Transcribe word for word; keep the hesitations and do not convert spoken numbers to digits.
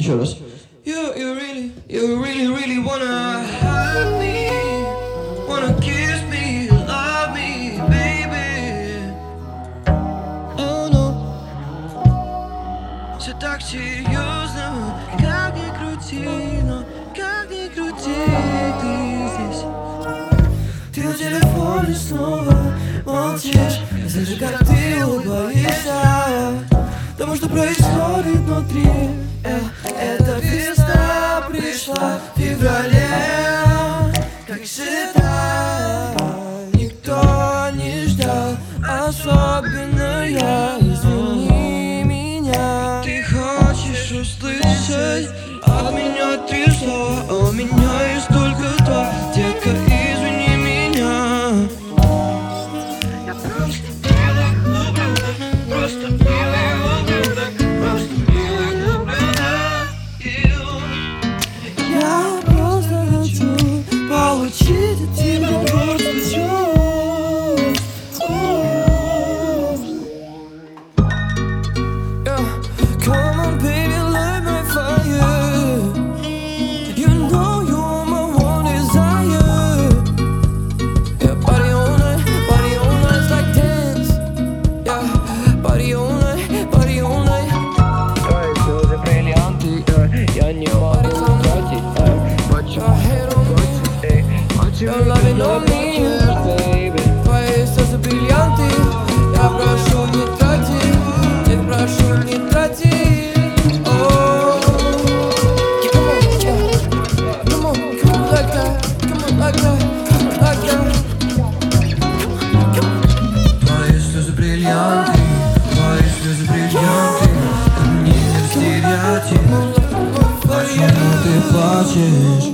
Еще раз. You, you really, you really, really wanna hug me, wanna kiss me, love me, baby. Oh no, все так серьезно, как ни крути, но как ни крути, ты здесь. Ты на телефоне снова молчишь, я слышу, как ты улыбаешься тому, что происходит внутри. Эта весна пришла в феврале, как всегда. Никто не ждал, особенно я. Извини меня. Ты хочешь услышать от меня три слова, а у меня есть только два. Детка, извини меня. Я просто милый ублюдок, просто милый ублюдок, просто милый ублюдок. Я просто хочу получить от тебя просто чувств. Come on, baby, light my fire. You know you are my one desire. Yeah, body all night, body all night, it's like dance. Yeah, body all night, body all night. Ой, слезы бриллианты, э, я не могу тратить, э, почему, эй, You're loving on me, baby. твои слезы бриллианты. Я прошу, не трати, я прошу, не трати. Oh, yeah, come on, yeah. Come on, come on like that, come on like that, come on like that. Твои слезы бриллианты, твои слезы бриллианты. Ты мне не стереотип. Почему ты плачешь?